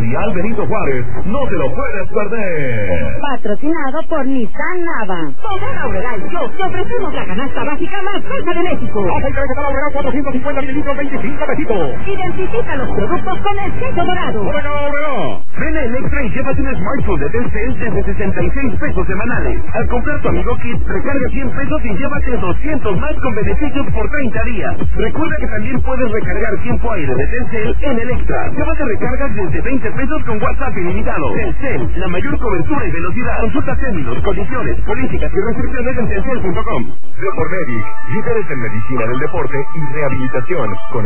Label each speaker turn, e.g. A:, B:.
A: Memorial Benito Juárez. No te lo puedes perder.
B: Patrocinado por Nissan Nava.
C: Bodega Aurrerá y yo te ofrecemos la canasta básica más fresca de México.
D: Aceite vegetal Aurrerá 450 mililitros, 25 pesitos.
C: Identifica los productos con el sello dorado.
D: Bodega Aurrerá.
A: Ven a Electra y llévate un smartphone de Telcel desde 66 pesos semanales. Al comprar tu Amigo Kit, recarga 100 pesos y llévate 200 más con beneficios por 30 días. Recuerda que también puedes recargar tiempo aire de Telcel en Electra. Llévate recargas desde 20 pesos con WhatsApp ilimitado. Telcel, la mayor cobertura y velocidad. Consulta términos, condiciones, políticas y restricciones en telcel.com.
E: Depormedic, líderes en medicina del deporte y rehabilitación. Con